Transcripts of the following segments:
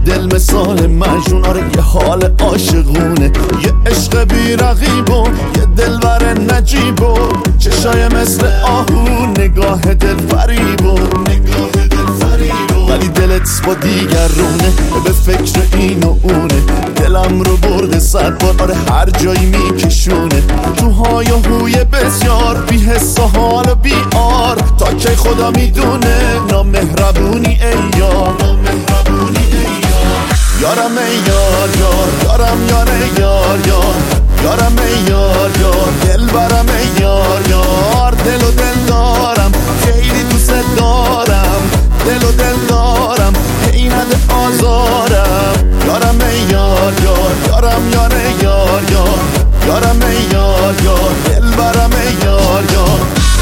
دل مثال مجنون، آره یه حال عاشقونه، یه عشق بی رقیب و یه دلبر نجیب و چشای مثل آهو، نگاه دل فریب و ولی دلت با دیگرونه، به فکر این و اونه، دلم رو برده 100 بار، آره هر جایی میکشونه، تو های و هوی بسیار، بی حس و حال و بی آر، تا کی خدا میدونه، نامهربونی ای یار، یارم ای یار یار، یارم یاره یار یار، یارم ای یار یار، دل برم ای یار یار، دل و دل دارم خیلی دوست دارم، دل و دل دارم هی نده آزارم، یارم ای یار یار، یارم یاره یار یار، یارم ای یار یار، دل برم ای یار یار.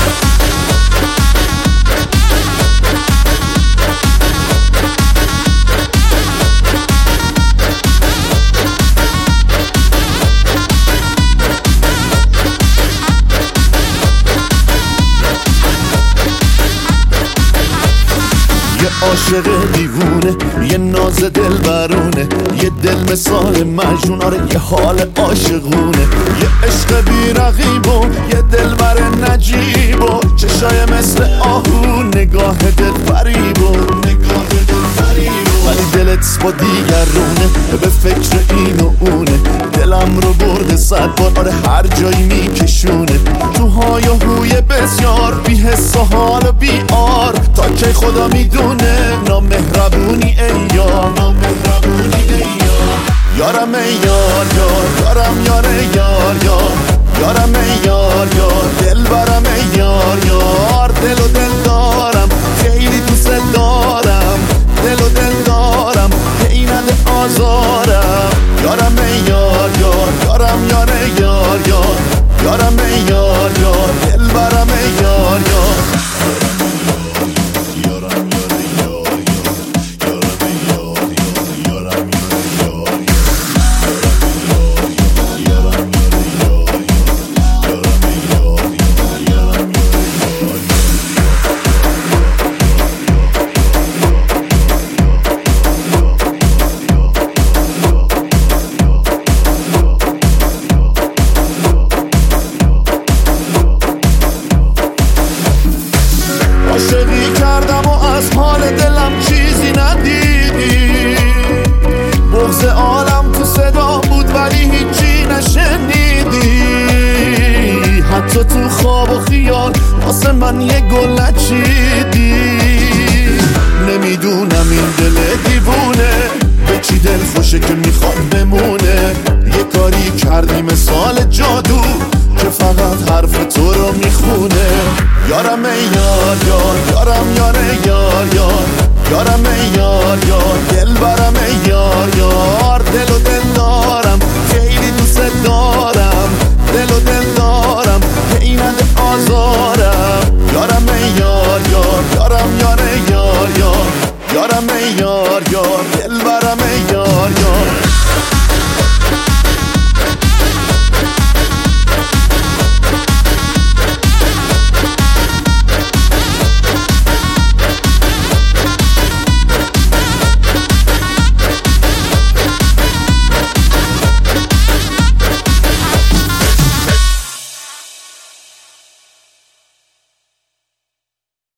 یه عاشق دیوونه، یه ناز دل برونه، یه دل مثال مجنون، آره یه حال عاشقونه، یه عشق بی رقیب و یه دلبر نجیب و چشای مثل آهو، نگاه دل فریب و ولی دلت با دیگرونه، به فکر این و اونه، دلم رو برده 100 بار، آره هر جایی میکشونه، تو های و هوی بسیار، بی حس و حال و بی آر، تا کی خدا میدونه، نامهربونی ای یار، یارم ای یار یار، یارم یاره یار یار، یارم ای یار یار، دل برم ای یار یار، دل و دل دارم خیلی دوست دارم، دل و دل دارم هی نده آزارم، یارم ای یار یار، یارم یاره یار یار، یارم ای یار یار، دل برم ای یار یار. عاشقی کردم و از حال دلم چیزی ندیدی، بغض عالم تو صدا بود ولی هیچی نشنیدی، حتی تو خواب و خیال واسه من یه گل نچیدی، نمیدونم این دل دیوونه به چی دل خوشه که میخواد بمونه.